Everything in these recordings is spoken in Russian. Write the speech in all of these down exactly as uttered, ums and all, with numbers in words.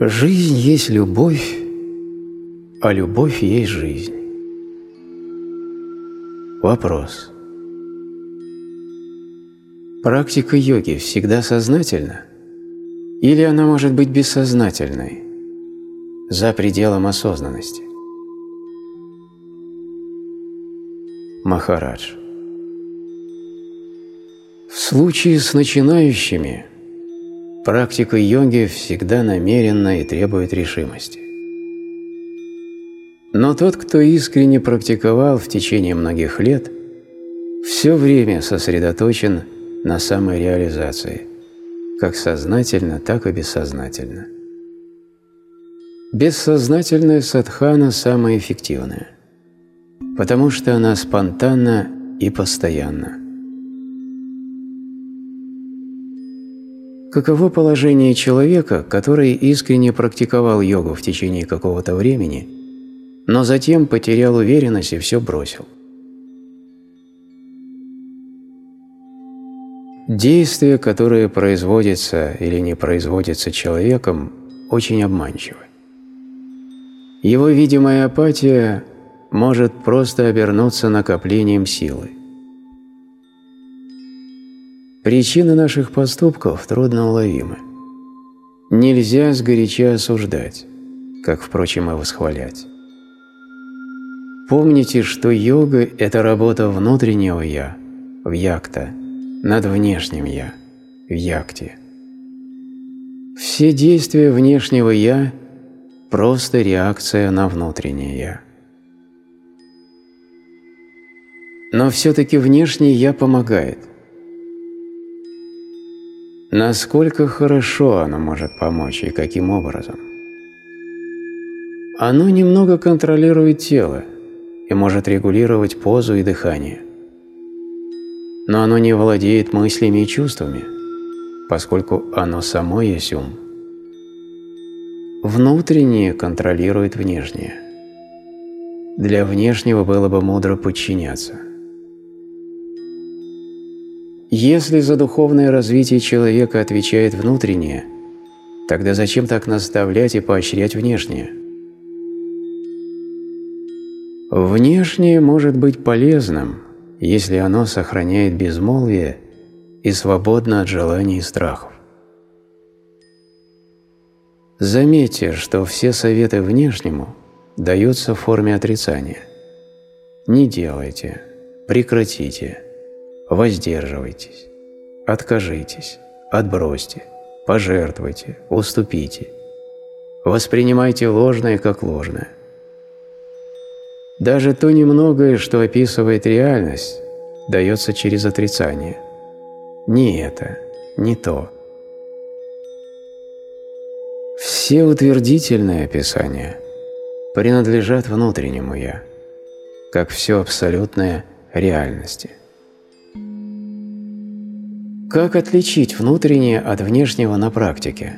Жизнь есть любовь, а любовь есть жизнь. Вопрос. Практика йоги всегда сознательна? Или она может быть бессознательной, за пределом осознанности? Махарадж. В случае с начинающими практика йоги всегда намеренна и требует решимости. Но тот, кто искренне практиковал в течение многих лет, все время сосредоточен на самореализации, как сознательно, так и бессознательно. Бессознательная садхана самая эффективная, потому что она спонтанна и постоянна. Каково положение человека, который искренне практиковал йогу в течение какого-то времени, но затем потерял уверенность и все бросил? Действие, которое производится или не производится человеком, очень обманчиво. Его видимая апатия может просто обернуться накоплением силы. Причины наших поступков трудноуловимы. Нельзя сгоряча осуждать, как, впрочем, и восхвалять. Помните, что йога – это работа внутреннего «я» в якта, над внешним «я» в якте. Все действия внешнего «я» – просто реакция на внутреннее «я». Но все-таки внешнее «я» помогает. Насколько хорошо оно может помочь и каким образом? Оно немного контролирует тело и может регулировать позу и дыхание. Но оно не владеет мыслями и чувствами, поскольку оно само есть ум. Внутреннее контролирует внешнее. Для внешнего было бы мудро подчиняться. Если за духовное развитие человека отвечает внутреннее, тогда зачем так наставлять и поощрять внешнее? Внешнее может быть полезным, если оно сохраняет безмолвие и свободно от желаний и страхов. Заметьте, что все советы внешнему даются в форме отрицания. Не делайте, прекратите, воздерживайтесь, откажитесь, отбросьте, пожертвуйте, уступите. Воспринимайте ложное как ложное. Даже то немногое, что описывает реальность, дается через отрицание. Не это, не то. Все утвердительные описания принадлежат внутреннему «я», как все абсолютное реальности. Как отличить внутреннее от внешнего на практике?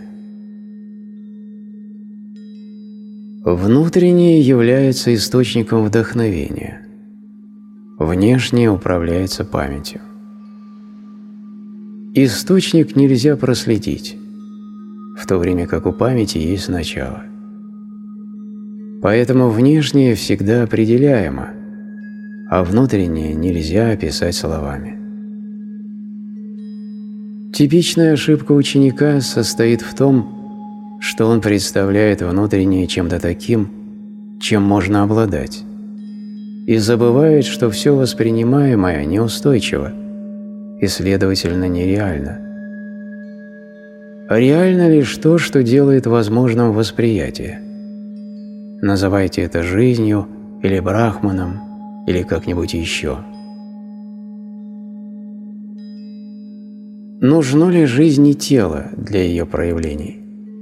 Внутреннее является источником вдохновения. Внешнее управляется памятью. Источник нельзя проследить, в то время как у памяти есть начало. Поэтому внешнее всегда определяемо, а внутреннее нельзя описать словами. Типичная ошибка ученика состоит в том, что он представляет внутреннее чем-то таким, чем можно обладать, и забывает, что все воспринимаемое неустойчиво и, следовательно, нереально. Реально лишь то, что делает возможным восприятие. Называйте это жизнью или брахманом, или как-нибудь еще. Нужно ли жизни тело для ее проявлений?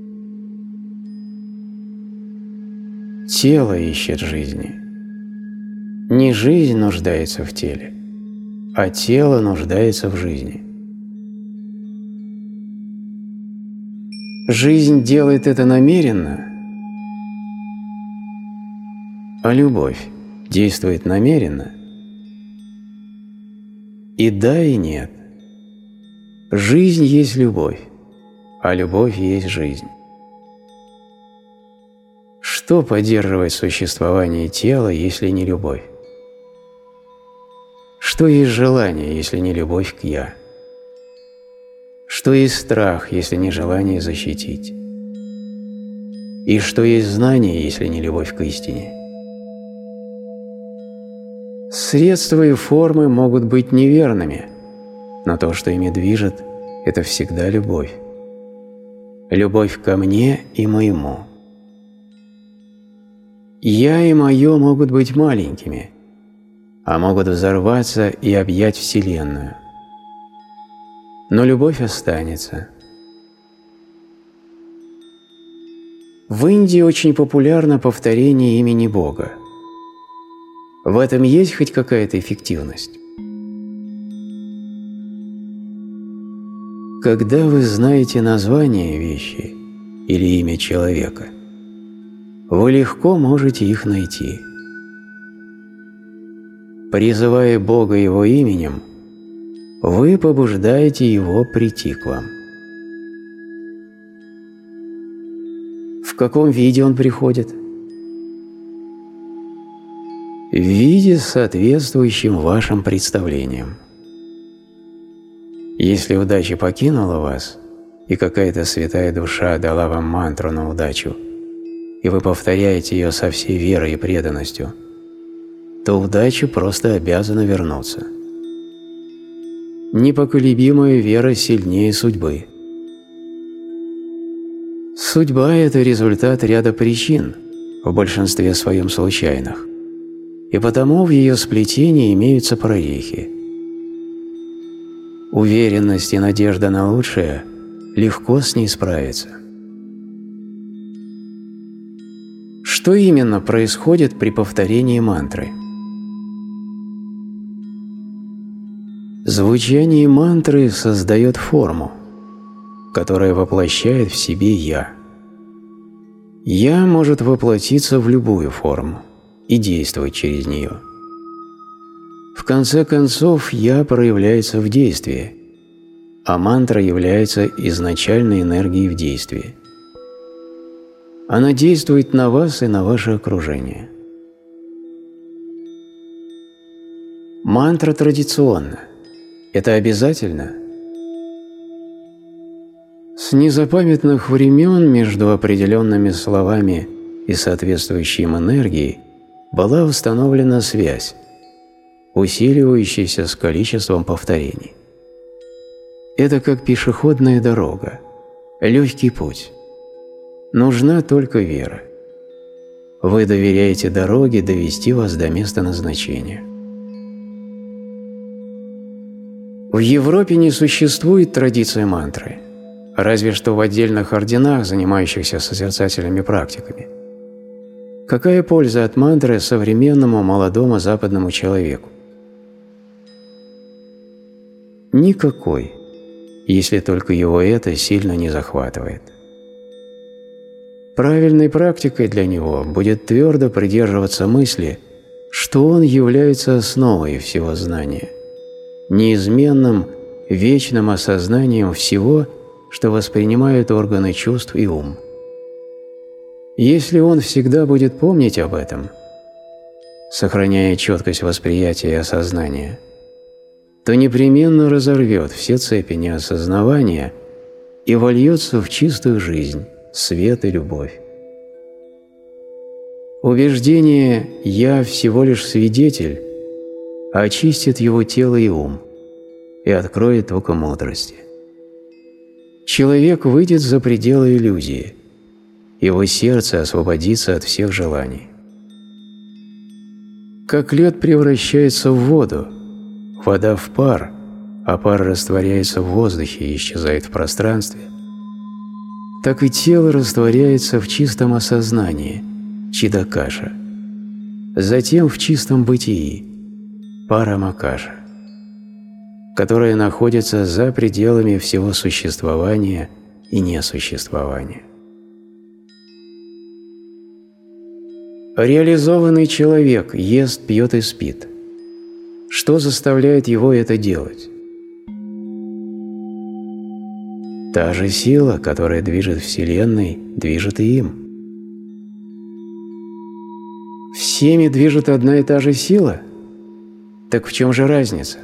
Тело ищет жизни. Не жизнь нуждается в теле, а тело нуждается в жизни. Жизнь делает это намеренно, а любовь действует намеренно? И да, и нет. Жизнь есть любовь, а любовь есть жизнь. Что поддерживает существование тела, если не любовь? Что есть желание, если не любовь к «я»? Что есть страх, если не желание защитить? И что есть знание, если не любовь к истине? Средства и формы могут быть неверными, но то, что ими движет, это всегда любовь. Любовь ко мне и моему. Я и мое могут быть маленькими, а могут взорваться и объять Вселенную. Но любовь останется. В Индии очень популярно повторение имени Бога. В этом есть хоть какая-то эффективность? Когда вы знаете название вещи или имя человека, вы легко можете их найти. Призывая Бога Его именем, вы побуждаете Его прийти к вам. В каком виде Он приходит? В виде, соответствующем вашим представлениям. Если удача покинула вас, и какая-то святая душа дала вам мантру на удачу, и вы повторяете ее со всей верой и преданностью, то удача просто обязана вернуться. Непоколебимая вера сильнее судьбы. Судьба – это результат ряда причин, в большинстве своем случайных, и потому в ее сплетении имеются прорехи. Уверенность и надежда на лучшее легко с ней справиться. Что именно происходит при повторении мантры? Звучание мантры создает форму, которая воплощает в себе «я». «Я» может воплотиться в любую форму и действовать через нее. В конце концов, «я» проявляется в действии, а мантра является изначальной энергией в действии. Она действует на вас и на ваше окружение. Мантра традиционна. Это обязательно? С незапамятных времен между определенными словами и соответствующей им энергией была установлена связь, усиливающаяся с количеством повторений. Это как пешеходная дорога, легкий путь. Нужна только вера. Вы доверяете дороге довести вас до места назначения. В Европе не существует традиции мантры, разве что в отдельных орденах, занимающихся созерцательными практиками. Какая польза от мантры современному молодому западному человеку? Никакой, если только его это сильно не захватывает. Правильной практикой для него будет твердо придерживаться мысли, что он является основой всего знания, неизменным, вечным осознанием всего, что воспринимают органы чувств и ум. Если он всегда будет помнить об этом, сохраняя четкость восприятия и осознания, то непременно разорвет все цепи неосознавания и вольется в чистую жизнь, свет и любовь. Убеждение «я всего лишь свидетель» очистит его тело и ум и откроет око мудрости. Человек выйдет за пределы иллюзии, его сердце освободится от всех желаний. Как лед превращается в воду, вода в пар, а пар растворяется в воздухе и исчезает в пространстве, так и тело растворяется в чистом осознании, чидакаша, затем в чистом бытии, парамакаша, которое находится за пределами всего существования и несуществования. Реализованный человек ест, пьет и спит. Что заставляет его это делать? Та же сила, которая движет Вселенной, движет и им. Всеми движет одна и та же сила? Так в чем же разница?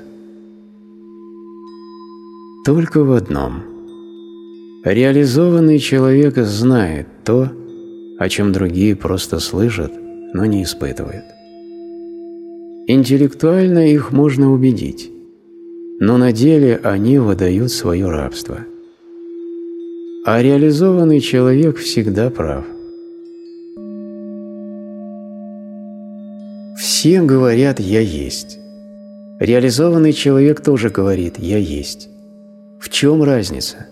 Только в одном. Реализованный человек знает то, о чем другие просто слышат, но не испытывают. Интеллектуально их можно убедить, но на деле они выдают свое рабство. А реализованный человек всегда прав. Все говорят «я есть». Реализованный человек тоже говорит «я есть». В чем разница?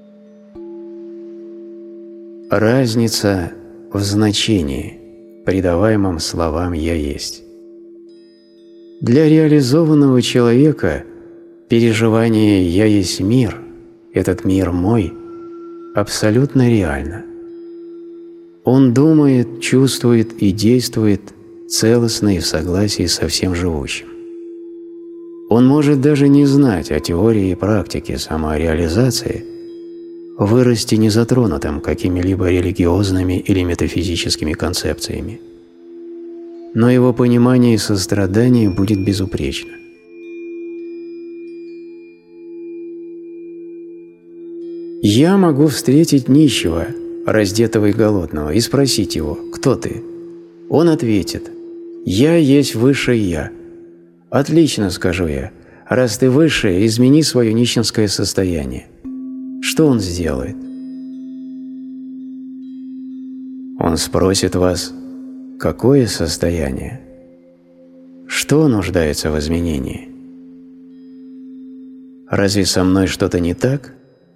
Разница в значении, придаваемом словам «я есть». Для реализованного человека переживание «я есть мир», «этот мир мой» абсолютно реально. Он думает, чувствует и действует целостно и в согласии со всем живущим. Он может даже не знать о теории и практике самореализации, вырасти незатронутым какими-либо религиозными или метафизическими концепциями. Но его понимание и сострадание будет безупречно. Я могу встретить нищего, раздетого и голодного, и спросить его: «Кто ты?» Он ответит: «Я есть Высшее Я». «Отлично», — скажу я, — «раз ты Высшее, измени свое нищенское состояние». Что он сделает? Он спросит вас: какое состояние? Что нуждается в изменении? Разве со мной что-то не так?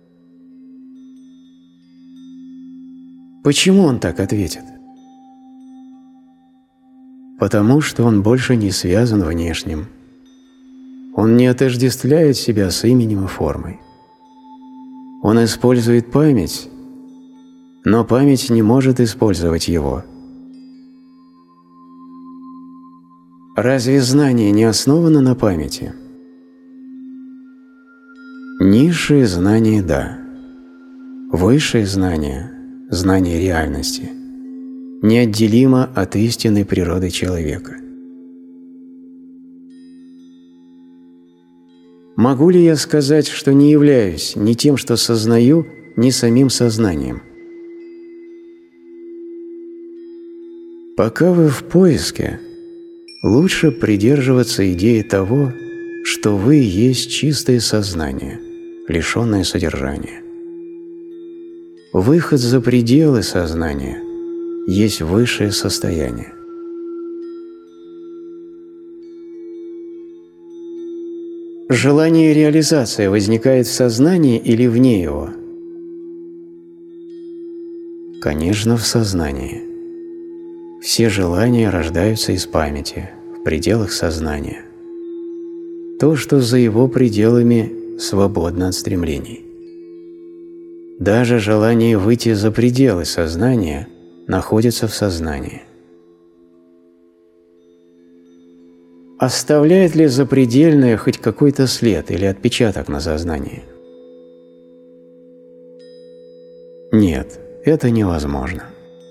Почему он так ответит? Потому что он больше не связан внешним. Он не отождествляет себя с именем и формой. Он использует память, но память не может использовать его. Разве знание не основано на памяти? Низшее знание – да. Высшее знание – знание реальности – неотделимо от истинной природы человека. Могу ли я сказать, что не являюсь ни тем, что сознаю, ни самим сознанием? Пока вы в поиске, лучше придерживаться идеи того, что вы есть чистое сознание, лишенное содержания. Выход за пределы сознания есть высшее состояние. Желание реализации возникает в сознании или вне его? Конечно, в сознании. Все желания рождаются из памяти, в пределах сознания. То, что за его пределами, свободно от стремлений. Даже желание выйти за пределы сознания находится в сознании. Оставляет ли запредельное хоть какой-то след или отпечаток на сознании? Нет, это невозможно.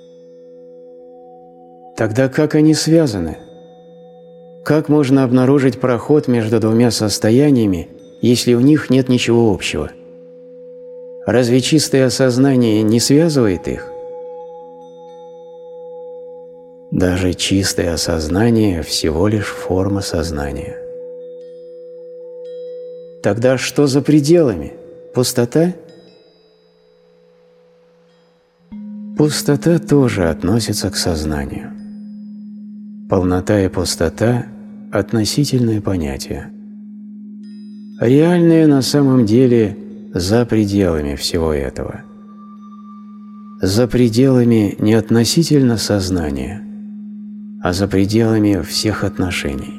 Тогда как они связаны? Как можно обнаружить проход между двумя состояниями, если в них нет ничего общего? Разве чистое осознание не связывает их? Даже чистое осознание всего лишь форма сознания. Тогда что за пределами? Пустота? Пустота тоже относится к сознанию. Полнота и пустота – относительное понятие. Реальное на самом деле за пределами всего этого. За пределами не относительно сознания, а за пределами всех отношений.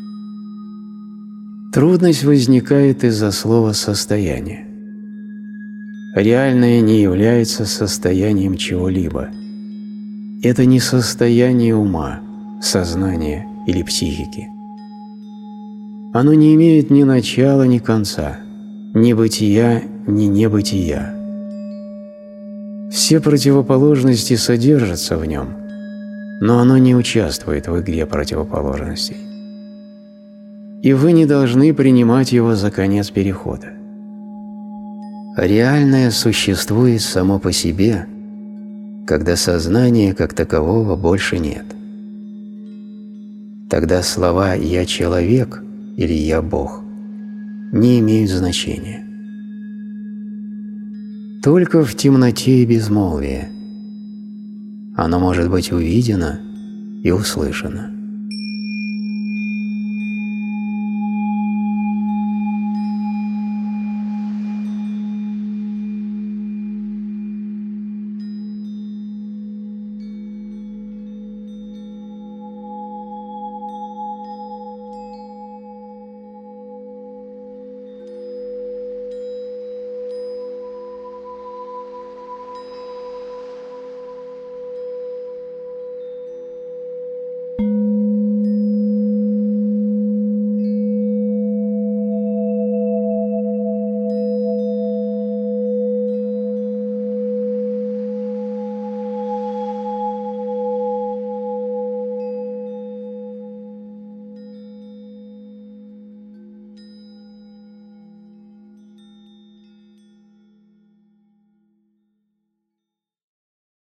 Трудность возникает из-за слова «состояние». Реальное не является состоянием чего-либо. Это не состояние ума, сознания или психики. Оно не имеет ни начала, ни конца, ни бытия, ни небытия. Все противоположности содержатся в нем, но оно не участвует в игре противоположностей. И вы не должны принимать его за конец перехода. Реальное существует само по себе, когда сознания как такового больше нет. Тогда слова «я человек» или «я Бог» не имеют значения. Только в темноте и безмолвии оно может быть увидено и услышано.